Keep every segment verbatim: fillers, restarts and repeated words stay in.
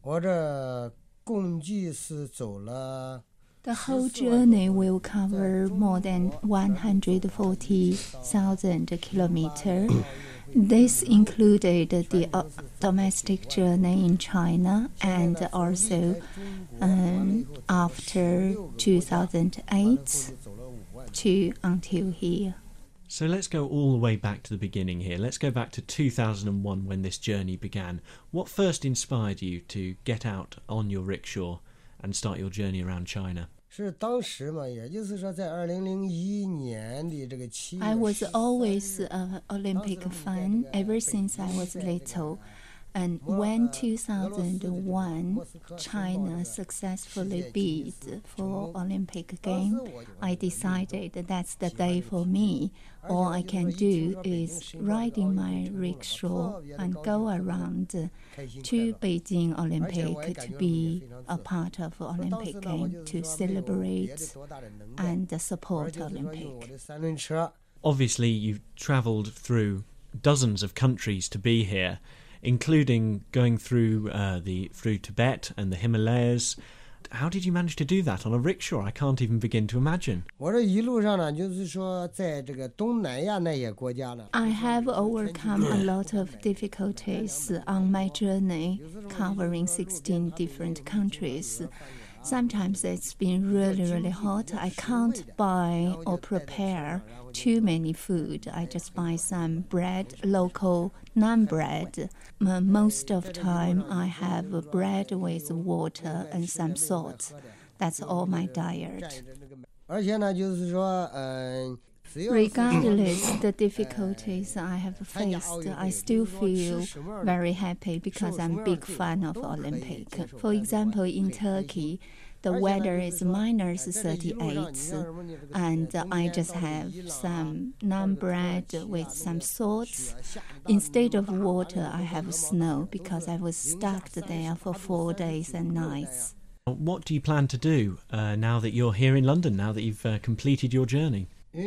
The whole journey will cover more than one hundred forty thousand kilometers. This included the uh, domestic journey in China and also um, after two thousand eight to until here. So let's go all the way back to the beginning here. Let's go back to two thousand one when this journey began. What first inspired you to get out on your rickshaw and start your journey around China? I was always an Olympic fan ever since I was little. And when two thousand one China successfully bid for Olympic Games, I decided that that's the day for me. All I can do is ride in my rickshaw and go around to Beijing Olympic to be a part of Olympic Games, to celebrate and support Olympic. Obviously, you've travelled through dozens of countries to be here, including going through uh, the through Tibet and the Himalayas. How did you manage to do that on a rickshaw? I can't even begin to imagine. I have overcome a lot of difficulties on my journey, covering sixteen different countries. Sometimes it's been really, really hot. I can't buy or prepare too many food. I just buy some bread, local naan bread. Most of the time I have bread with water and some salt. That's all my diet. Regardless the difficulties I have faced, I still feel very happy because I'm a big fan of Olympic. For example, in Turkey, the weather is minus thirty-eight, and I just have some naan bread with some salt. Instead of water, I have snow because I was stuck there for four days and nights. What do you plan to do uh, now that you're here in London, now that you've uh, completed your journey?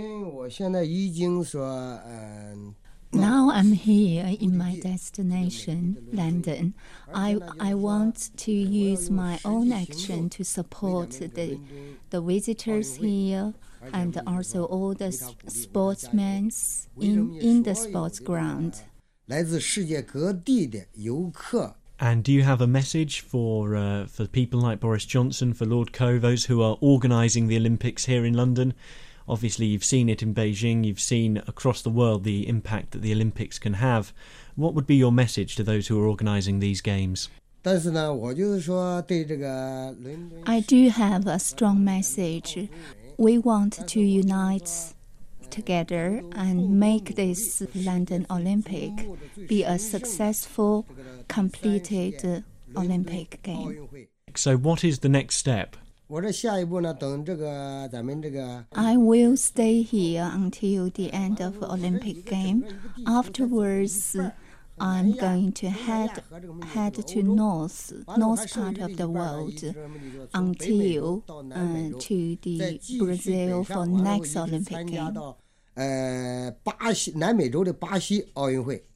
Now I'm here in my destination, London. I I want to use my own action to support the the visitors here and also all the sportsmen in, in the sports ground. And do you have a message for uh, for people like Boris Johnson, for Lord Coe, those who are organising the Olympics here in London? Obviously, you've seen it in Beijing, you've seen across the world the impact that the Olympics can have. What would be your message to those who are organising these games? I do have a strong message. We want to unite together and make this London Olympic be a successful, completed Olympic game. So what is the next step? I will stay here until the end of the Olympic game. Afterwards, I'm going to head head to north north part of the world until uh, to the Brazil for next Olympic game.